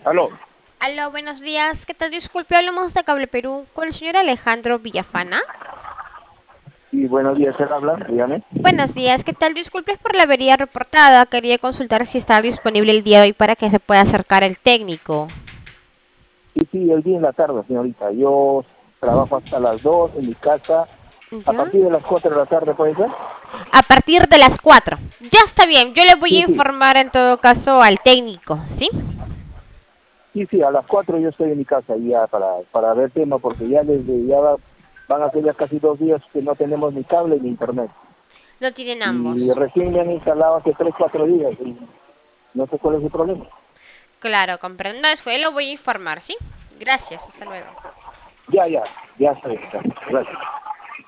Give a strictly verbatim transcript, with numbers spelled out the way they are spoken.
Aló. Aló, buenos días. ¿Qué tal? Disculpe, hablamos de Cable Perú con el señor Alejandro Villafana. Y buenos días, él habla, dígame. Buenos días. ¿Qué tal? Disculpe por la avería reportada. Quería consultar si está disponible el día de hoy para que se pueda acercar el técnico. Sí, sí, el día en la tarde, señorita. Yo trabajo hasta las dos en mi casa. A ¿Ya? partir de las cuatro de la tarde, ¿puede ser? A partir de las cuatro. Ya está bien. Yo le voy a Sí, sí. informar en todo caso al técnico, ¿sí? Sí, sí, a las cuatro yo estoy en mi casa ya para, para ver tema, porque ya desde ya va- van a ser ya casi dos días que no tenemos ni cable ni internet. No tienen Y ambos. recién me han instalado hace tres, cuatro días y no sé cuál es el problema. Claro, comprendo eso. Yo lo voy a informar, ¿sí? Gracias. Hasta luego. Ya, ya, ya está, está. Gracias.